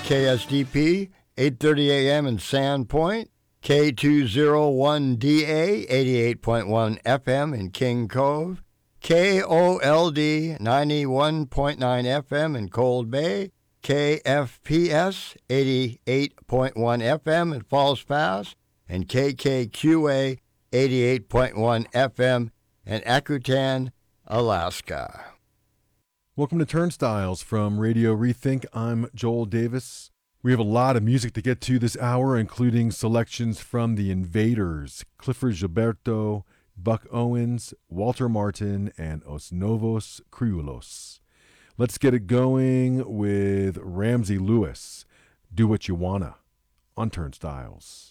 KSDP, 8:30 a.m. in Sandpoint, K201DA, 88.1 FM in King Cove, KOLD, 91.9 FM in Cold Bay, KFPS, 88.1 FM in Falls Pass, and KKQA, 88.1 FM in Akutan, Alaska. Welcome to Turnstiles from Radio Rethink. I'm Joel Davis. We have a lot of music to get to this hour, including selections from The Invaders, Clifford Gilberto, Buck Owens, Walter Martin, and Os Novos Criollos. Let's get it going with Ramsey Lewis, Do What You Wanna, on Turnstiles.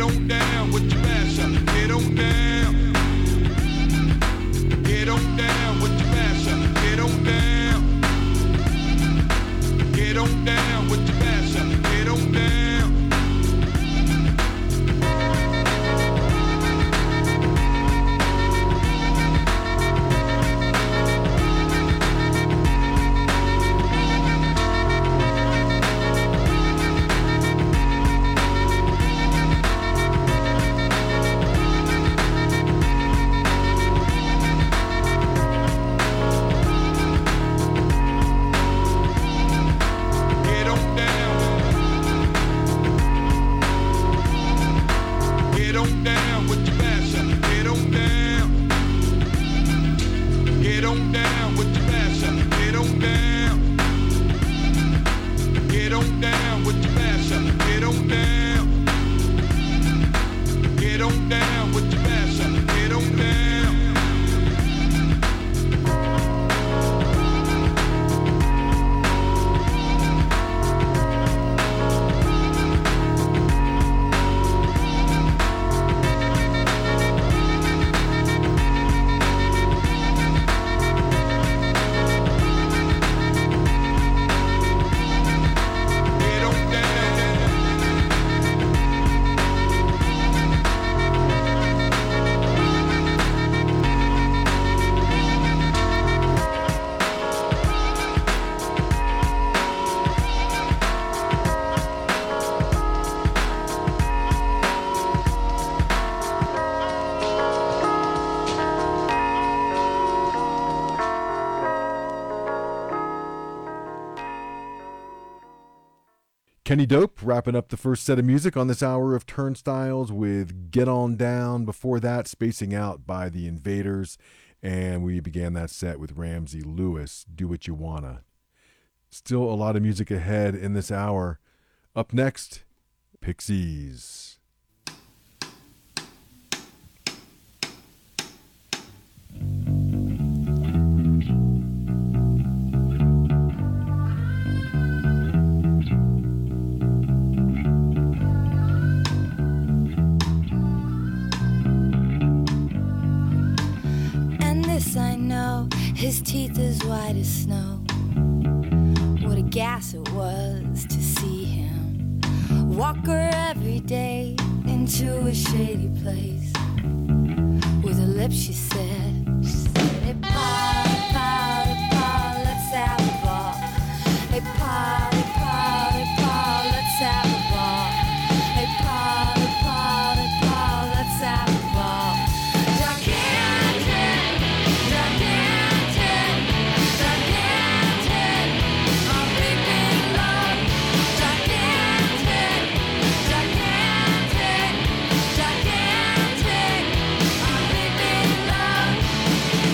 on down with your mash up. Get on down. Get on down with your mash up. Get on down. Get on down with your mash up. Get on down. Kenny Dope wrapping up the first set of music on this hour of Turnstiles with Get On Down. Before that, Spacing Out by the Invaders. And we began that set with Ramsey Lewis, Do What You Wanna. Still a lot of music ahead in this hour. Up next, Pixies. I know his teeth as white as snow. What a gas it was to see him walk her every day into a shady place. With her lips she said, hey pa, pa, pa, let's have a ball. Hey pa, pa, pa, let's have a ball. Hey pa, pa, pa, let's have a ball. Gigantic, I'm big in love.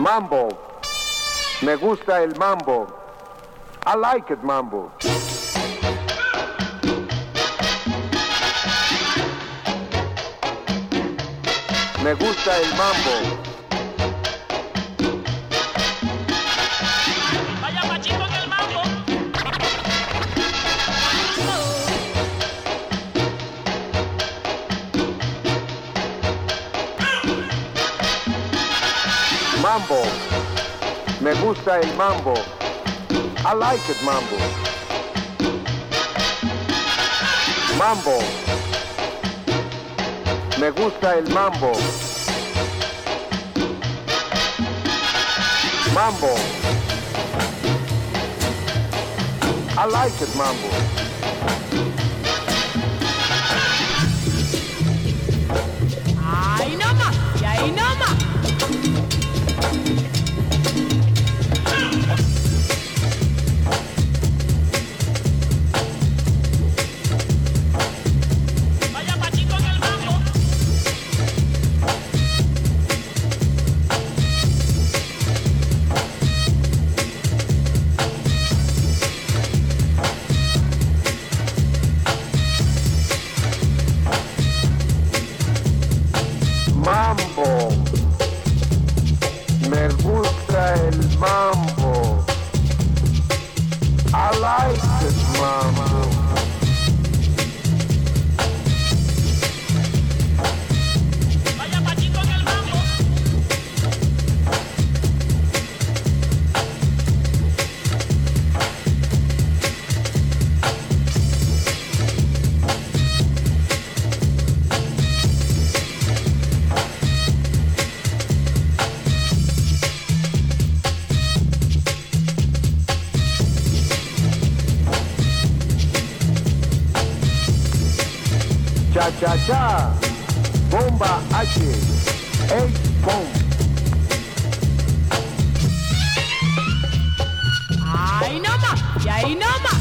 Mambo. Me gusta el mambo. I like it, mambo. Me gusta el mambo. Vaya machito en el mambo. Mambo. Me gusta el mambo. I like it, mambo. Mambo. Me gusta el mambo. Mambo. I like it, mambo. Ahí nomás, y ahí nomás. Vaya machito en el mambo. Mambo. Me gusta el mambo. I like it, mambo. Vaya machito en el mambo. Cha cha cha. Bomba H. H-bomb. Ahí nomás, y ahí nomás.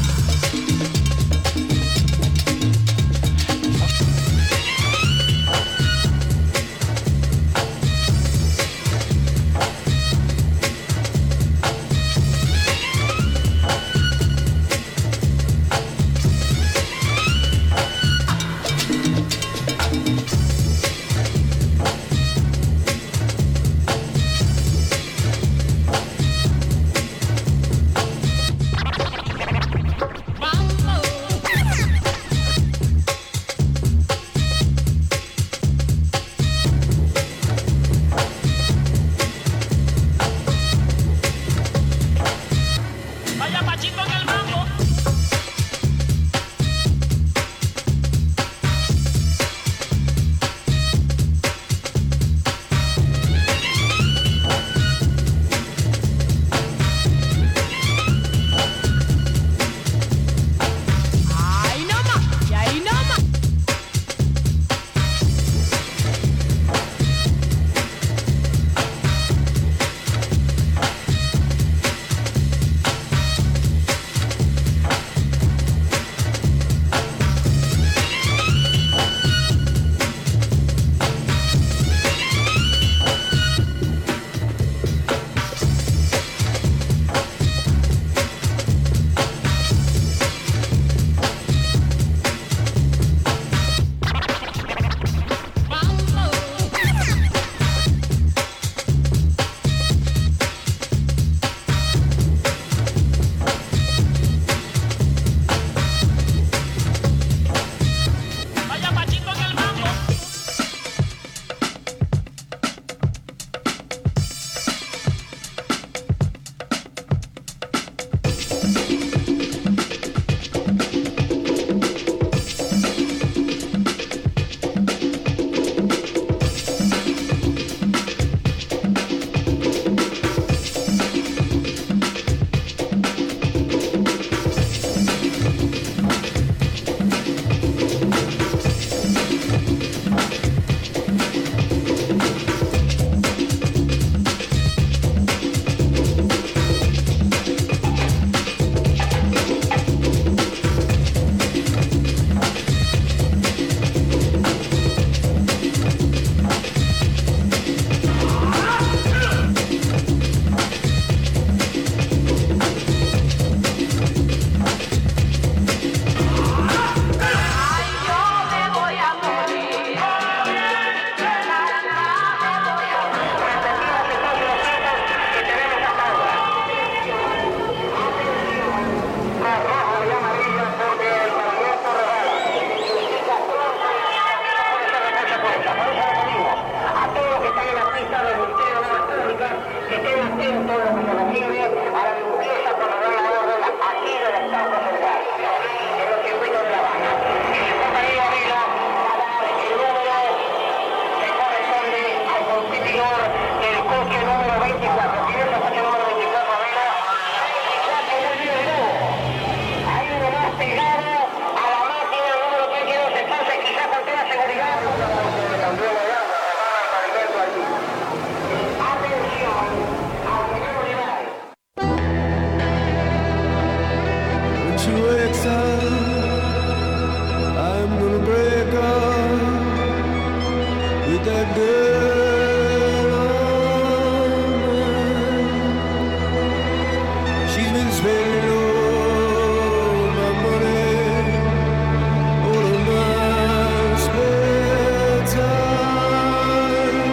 that girl of mine. She's been spending all my money, all of my spare time.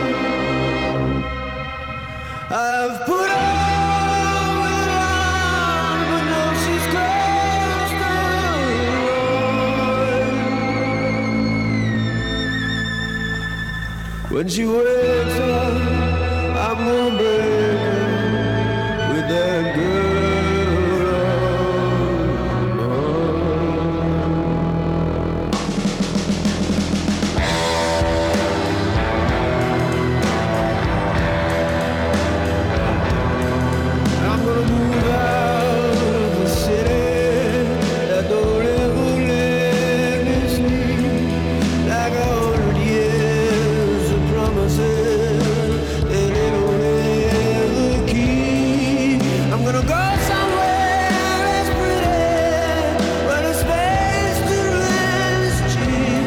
I've put on with a line, but now she's crossed the line. When she wakes up, I'm gonna break her with that girl of I'm gonna move out of the city that don't ever let me sleep. Like 100 years of promises that they don't ever keep. I'm gonna go somewhere that's pretty, where the space to rent is cheap.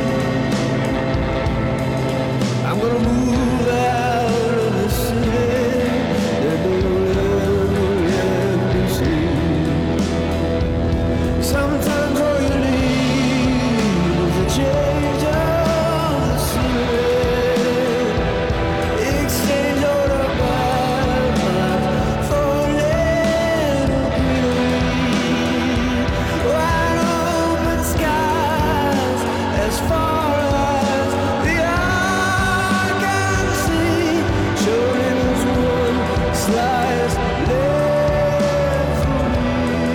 I'm gonna move out of the city that don't ever let me sleep. Sometimes all you need is a change of the scenery. Exchange all the bad vibes for a little greenery. Wide open skies as far as the eye can see. Surely there's one slice left for me.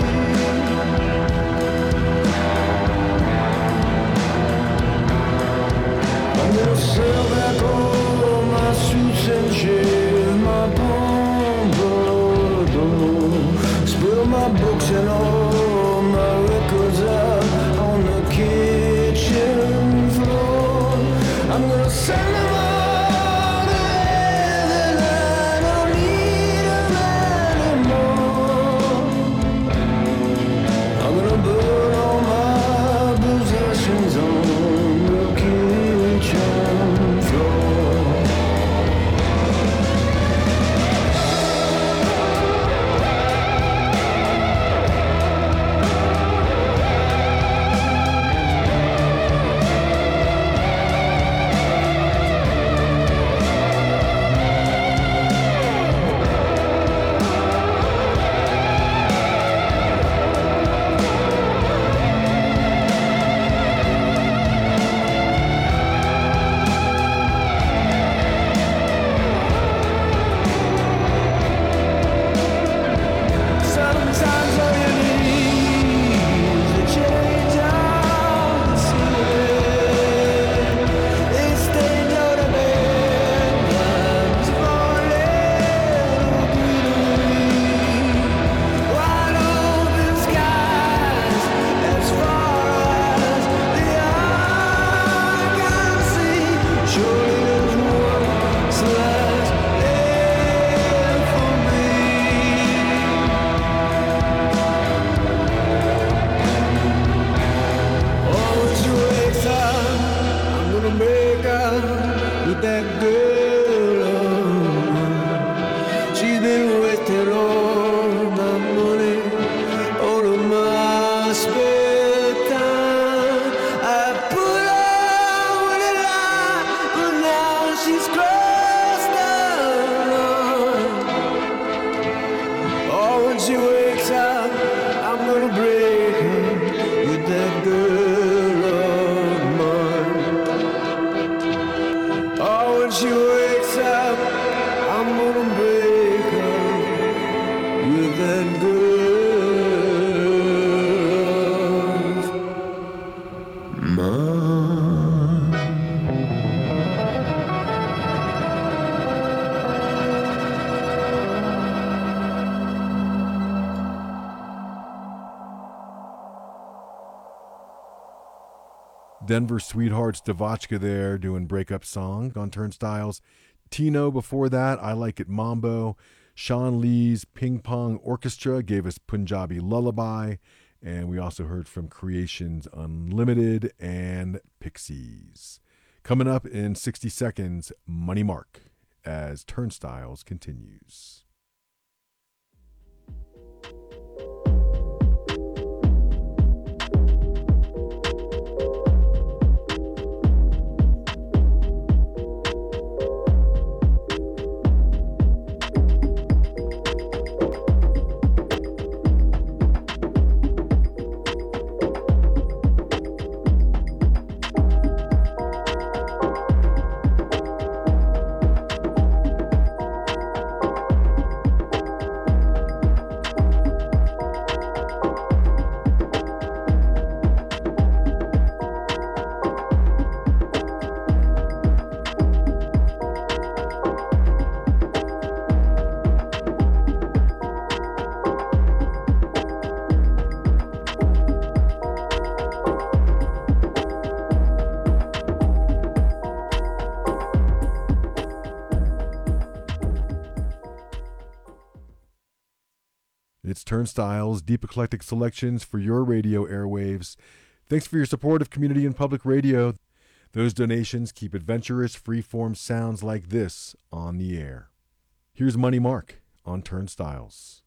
I'm gonna sell back all my suits and shave my pompadour. Spill my books and all my records out on the kitchen floor. I'm gonna send them all to heaven. I don't need them anymore. I'm gonna burn all my possessions on the kitchen floor. Sometimes all you need is a change of the scenery. Exchange all the bad vibes for a little greenery. Wide open skies as far as the eye can see. Surely there's one slice left for me. Oh, when she wakes up, I'm gonna make out with that girl of mine. She's been wasting all my money, all of my spare time. I put on with a lie, but now she's crossed the line. Oh, when she wakes up, I'm gonna break her with that girl of mine. Oh, when she wakes up, I'm gonna break her with that girl of mine. Denver Sweethearts, Devotchka there doing Breakup Song on Turnstiles. Tino before that, I Like It Mambo. Sean Lee's Ping Pong Orchestra gave us Punjabi Lullaby. And we also heard from Creations Unlimited and Pixies. Coming up in 60 seconds, Money Mark, as Turnstiles continues. It's Turnstiles, deep eclectic selections for your radio airwaves. Thanks for your support of community and public radio. Those donations keep adventurous, freeform sounds like this on the air. Here's Money Mark on Turnstiles.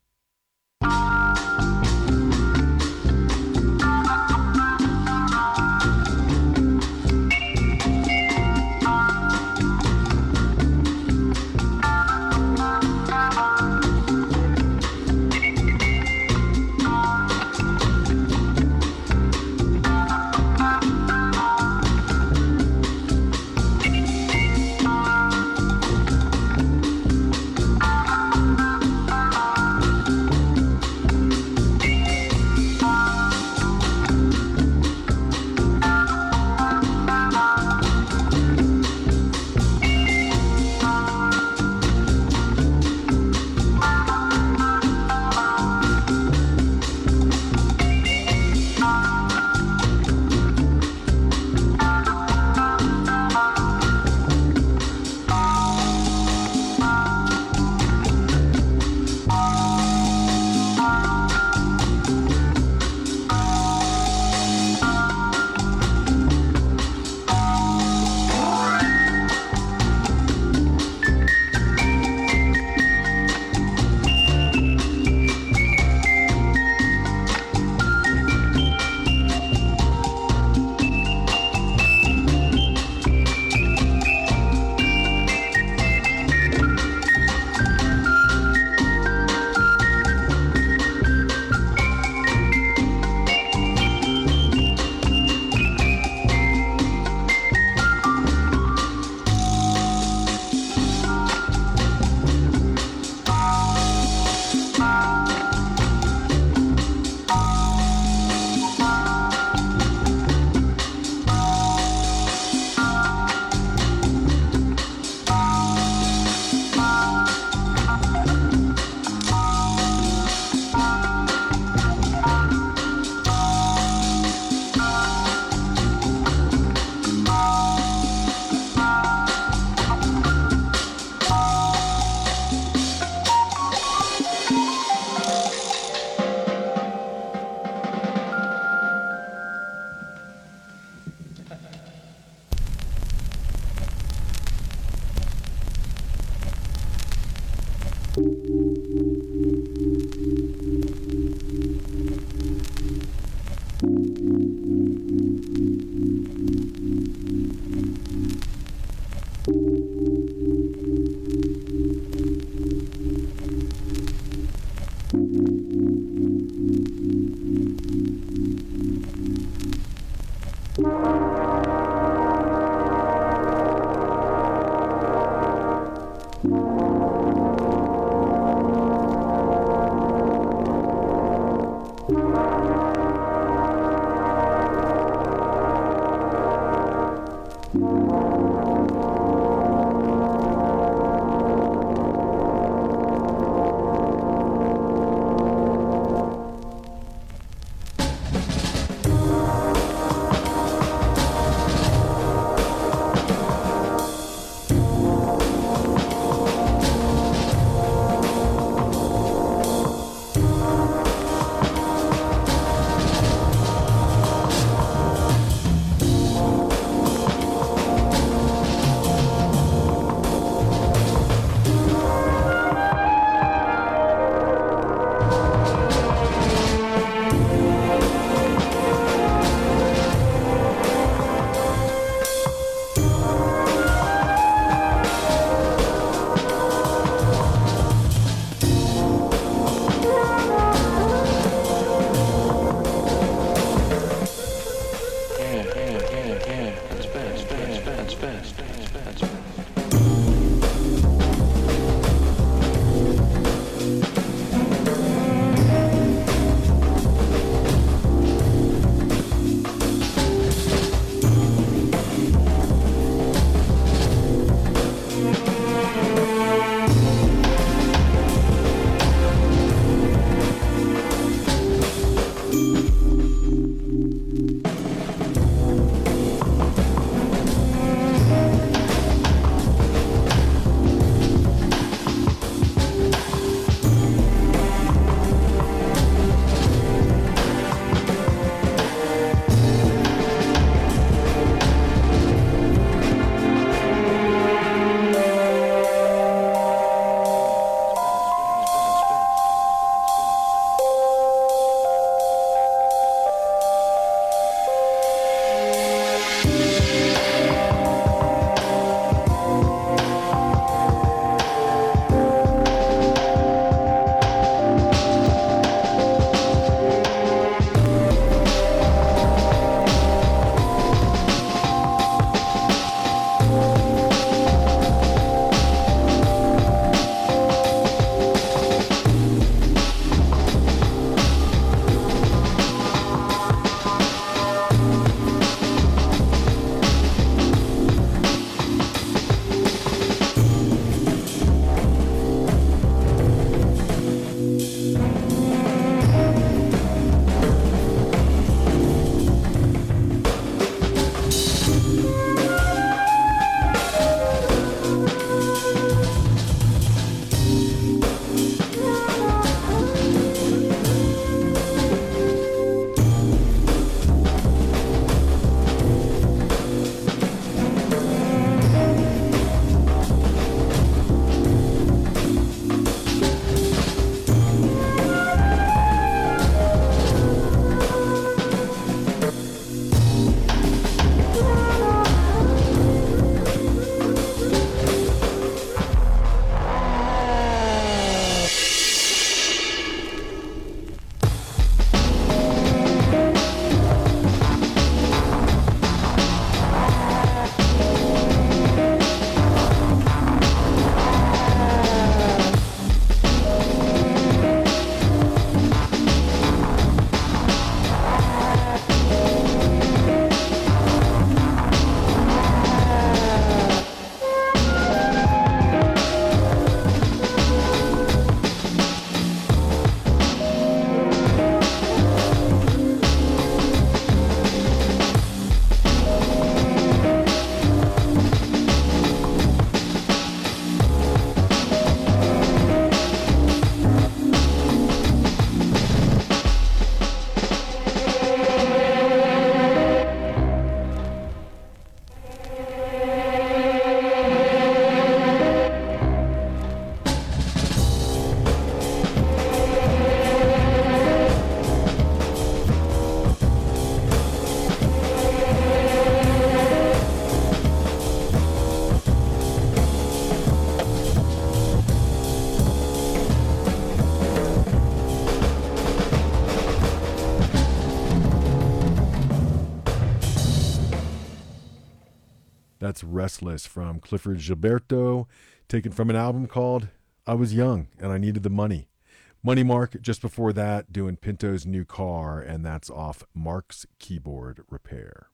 That's Restless from Clifford Gilberto, taken from an album called I Was Young and I Needed the Money. Money Mark, just before that, doing Pinto's New Car, and that's off Mark's Keyboard Repair.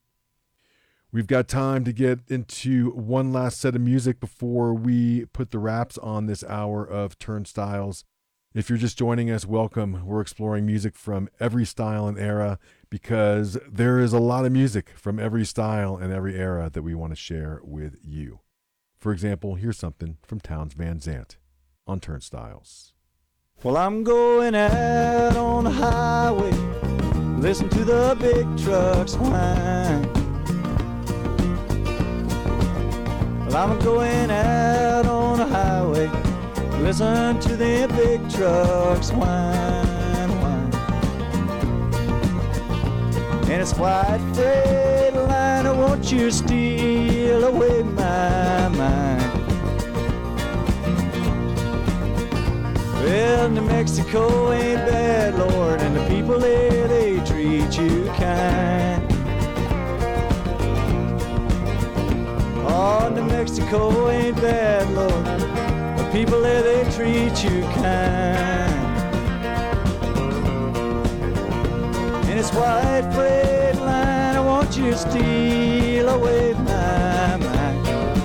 We've got time to get into one last set of music before we put the wraps on this hour of Turnstiles. If you're just joining us, welcome. We're exploring music from every style and era because there is a lot of music from every style and every era that we want to share with you. For example, here's something from Townes Van Zandt on Turnstiles. Well, I'm going out on the highway, listen to the big trucks whine. Well, I'm going out on the highway, listen to the big trucks whine, whine. And it's white Freightliner, won't you steal away my mind? Well, New Mexico ain't bad, Lord, and the people there, they treat you kind. Mexico ain't bad, Lord. The people there, they treat you kind. And it's white freight line, I want you to steal away my mind.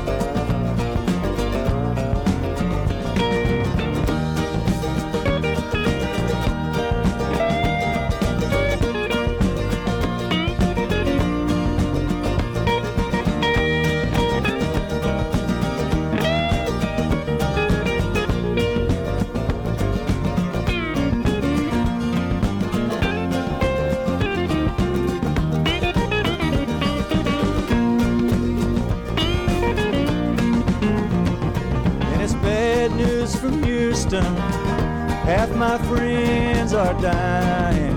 From Houston, half my friends are dying.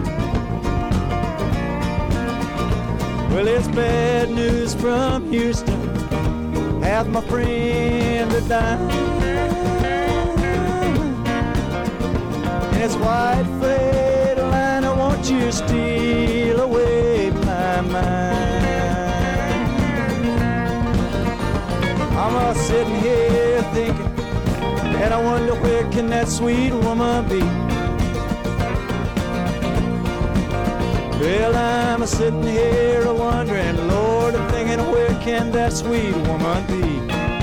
Well, it's bad news from Houston, half my friends are dying. And it's white freight line, I want you to steal away my mind. I'm sitting here thinking, and I wonder where can that sweet woman be? Well, I'm sitting here wondering, Lord, I'm thinking, where can that sweet woman be?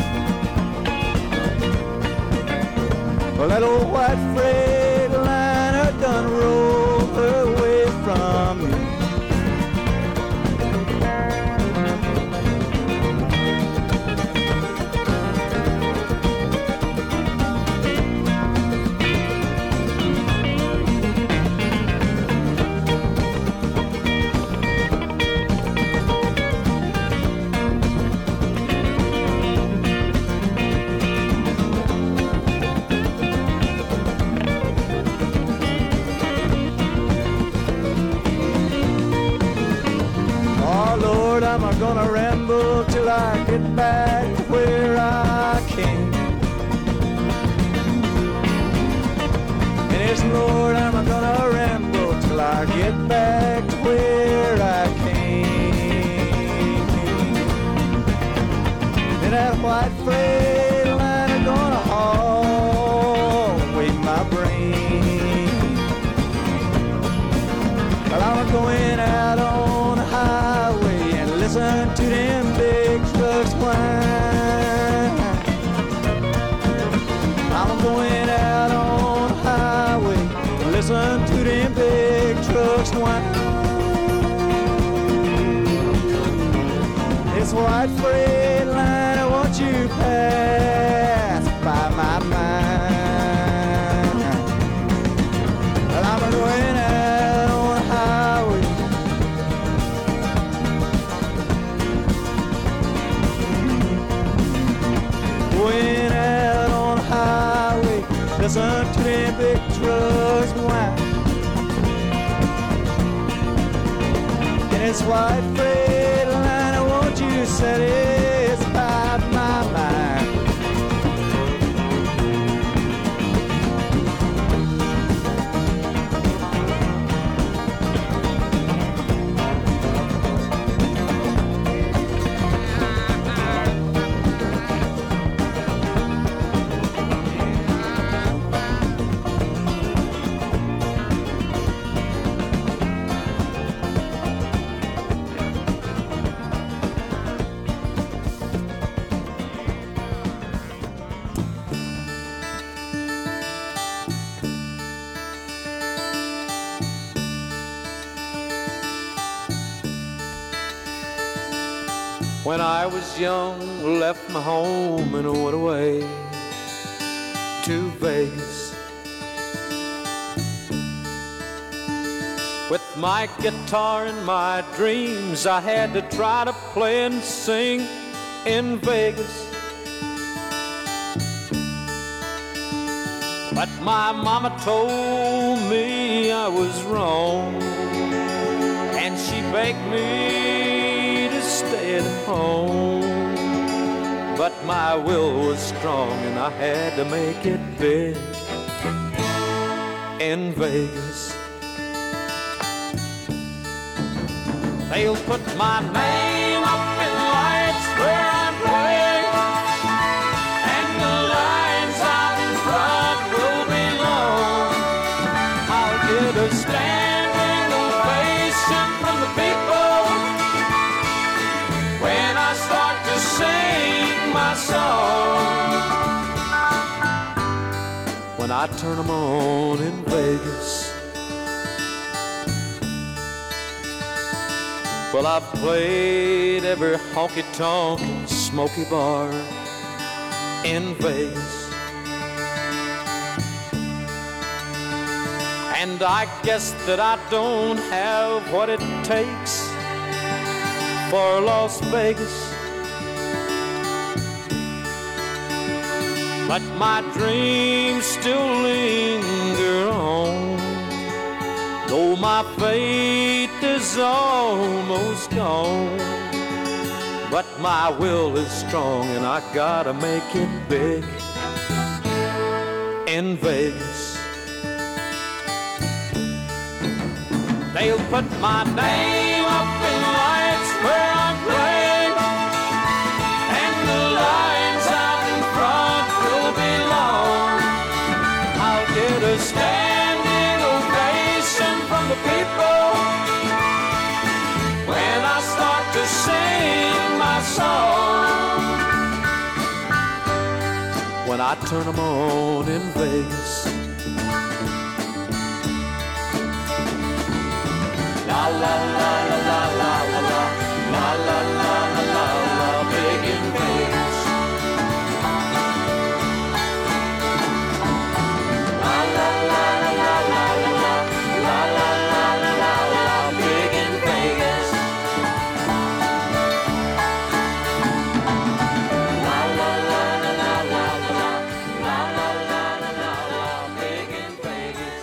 Well, that old white freight liner done rolled her away from me. I'm gonna ramble till I get back to where I came. And yes, Lord, I'm gonna ramble till I get back to where I came. And that white freight liner gonna haul away my brain. Well, I'm going out on the highway, listen to them big trucks whine. I'm going out on the highway, listen to them big trucks whine. This white freight line, I want you to pass by my mind. Well, I'm going out on the highway, going out on the highway, listen to them big trucks whine. And it's white freight line, I want you to satisfy my mind. When I was young, left my home and went away to Vegas. With my guitar and my dreams, I had to try to play and sing in Vegas. But my mama told me I was wrong, and she begged me to stay at home. But my will was strong and I had to make it big in Vegas. They'll put my name up in lights where I'm playing, my song when I turn 'em on in Vegas. Well, I've played every honky-tonk and smoky bar in Vegas. And I guess that I don't have what it takes for Las Vegas. But my dreams still linger on, though my faith is almost gone. But my will is strong and I gotta make it big in Vegas. They'll put my name up in lights where I'm playing, and the lines out in front will be long. I'll get a standing ovation from the people when I start to sing my song. When I turn 'em on in Vegas. La la la la la la la la la la la la la, big in Vegas. La la la la la la la la la la la la, big in Vegas. La la la la la la la la la la la, big in Vegas.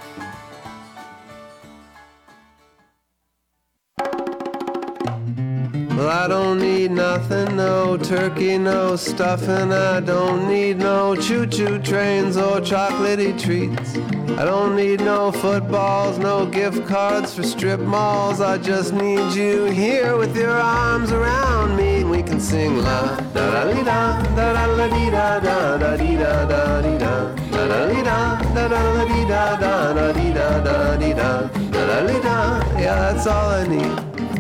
Well, I don't need nothing, no turkey, no stuffing. I don't need no choo-choo trains or chocolatey treats. I don't need no footballs, no gift cards for strip malls. I just need you here with your arms around me. We can sing la da da dee da da da la dee da da da dee da da dee da da da dee da da da la dee da da da dee da da dee da da da dee da. Yeah, that's all I need.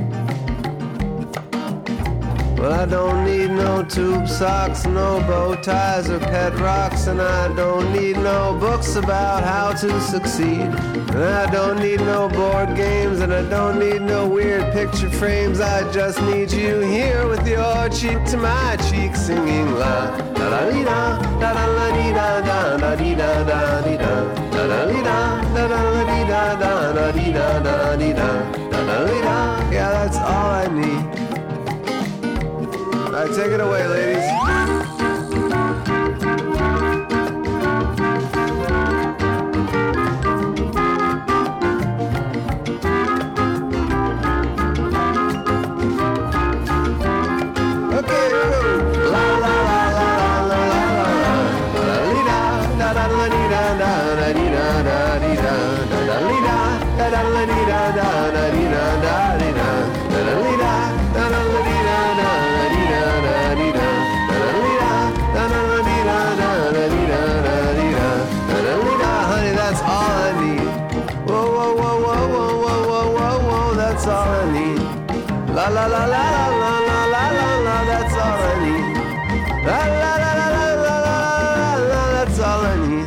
Well, I don't need no tube socks, no bow ties or pet rocks, and I don't need no books about how to succeed. And I don't need no board games, and I don't need no weird picture frames. I just need you here with your cheek to my cheek, singing la da da dee da da da la dee da da da dee da da dee da da da dee da da da la dee da da da dee da da dee da da da dee da. Yeah, that's all I need. All right, take it away, ladies. Okay, la la la la la la la la dee da da da la dee da da da dee da da dee da da da dee da da da la dee da da da dee da da dee da da da dee da da da la dee da da. Honey, that's all I need. Whoa, whoa, whoa, whoa, whoa, whoa, whoa, whoa, whoa, that's all I need. La la la la la la la la la la, that's all I need. La la la la la la la la, that's all I need.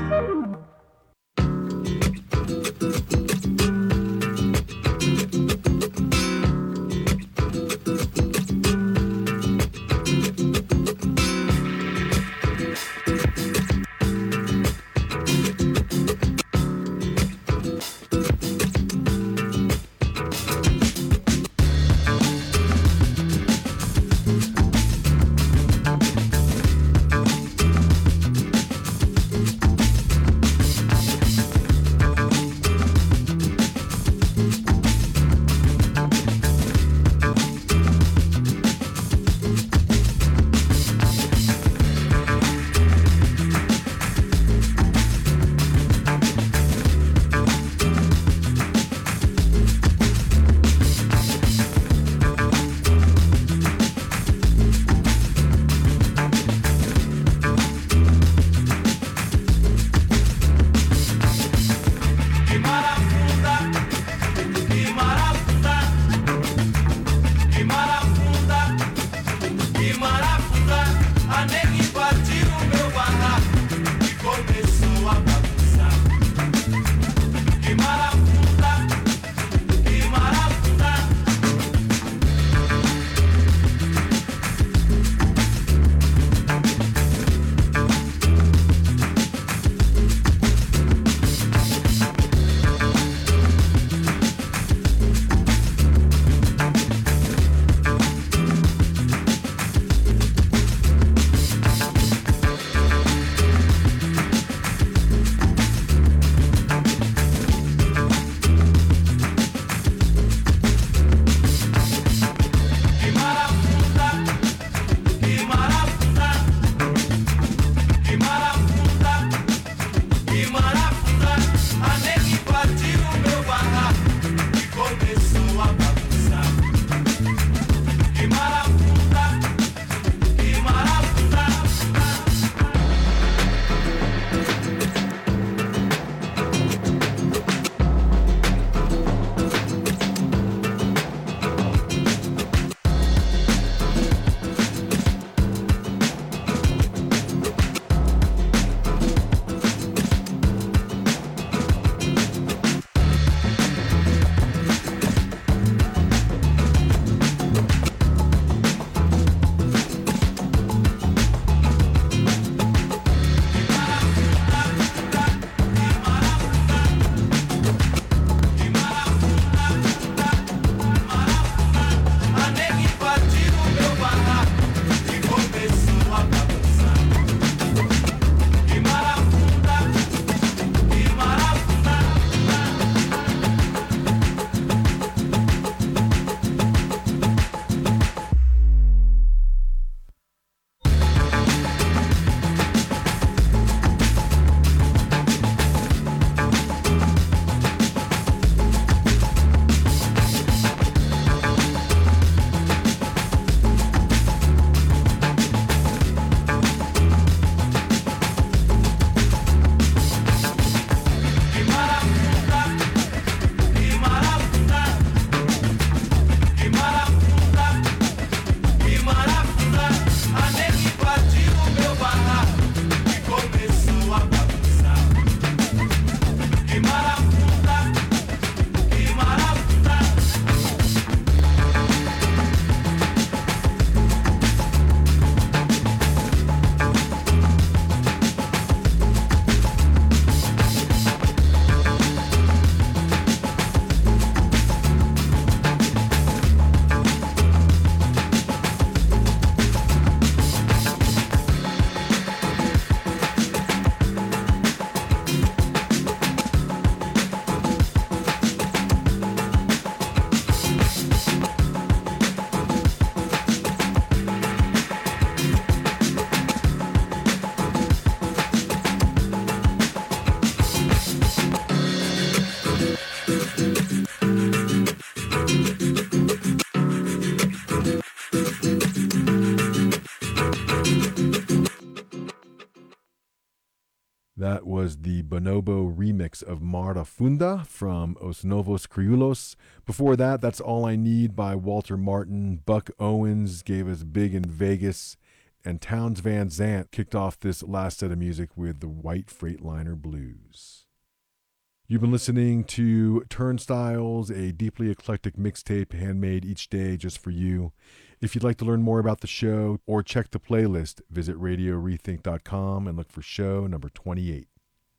That was the Bonobo remix of Mara Funda from Os Novos Criollos. Before that, That's All I Need by Walter Martin. Buck Owens gave us Big in Vegas. And Townes Van Zandt kicked off this last set of music with the White Freightliner Blues. You've been listening to Turnstiles, a deeply eclectic mixtape handmade each day just for you. If you'd like to learn more about the show or check the playlist, visit RadioRethink.com and look for show number 28.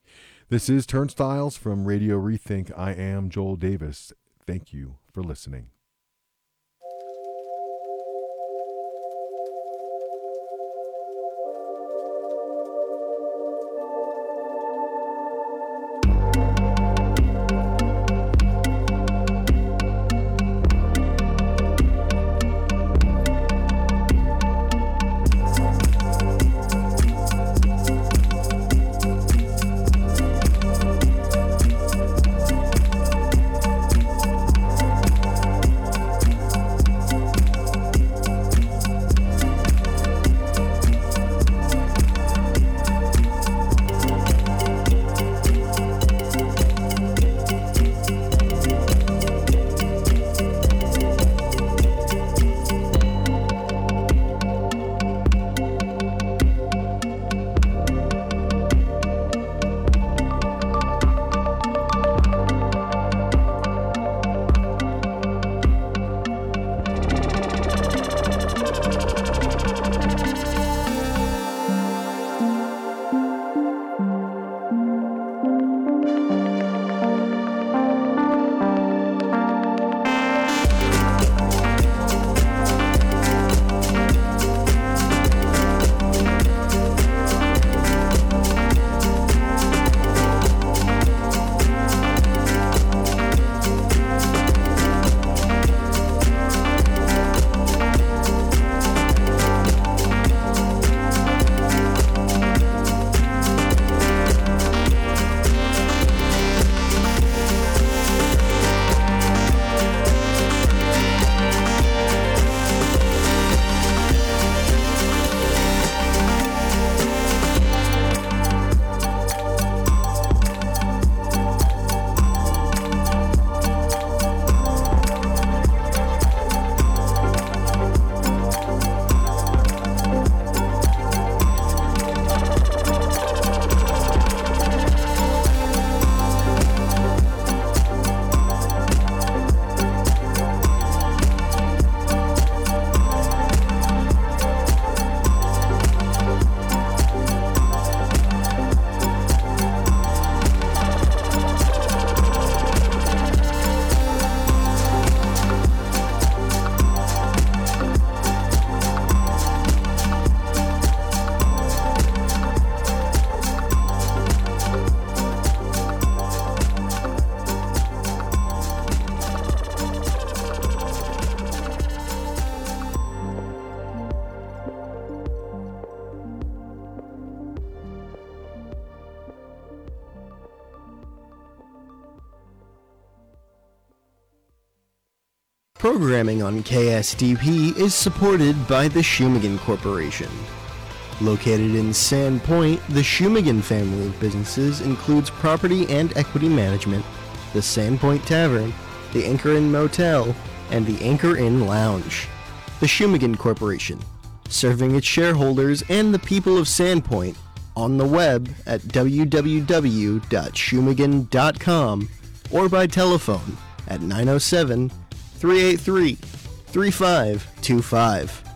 This is Turnstiles from Radio Rethink. I am Joel Davis. Thank you for listening. Programming on KSDP is supported by the Shumagan Corporation. Located in Sandpoint, the Shumagan family of businesses includes property and equity management, the Sandpoint Tavern, the Anchor Inn Motel, and the Anchor Inn Lounge. The Shumagan Corporation, serving its shareholders and the people of Sandpoint on the web at www.shumagan.com or by telephone at 907-383-3525.